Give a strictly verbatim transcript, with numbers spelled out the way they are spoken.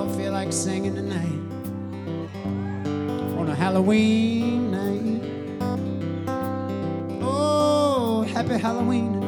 don't feel like singing tonight on a Halloween night. Oh, happy Halloween tonight.